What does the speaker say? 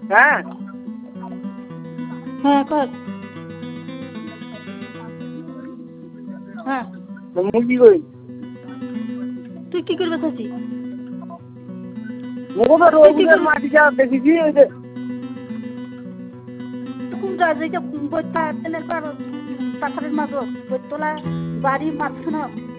হ্যাঁ হ্যাঁ কর হ্যাঁ মুরগি কই তুই কি করবে চাচ্ছি মুখো তো রোজের মাটি যা দেখেছি ওই যে কোন জায়গায় বইটা তেলের পর পাথরের মাঝ বইতলা বাড়ি মাঝখানে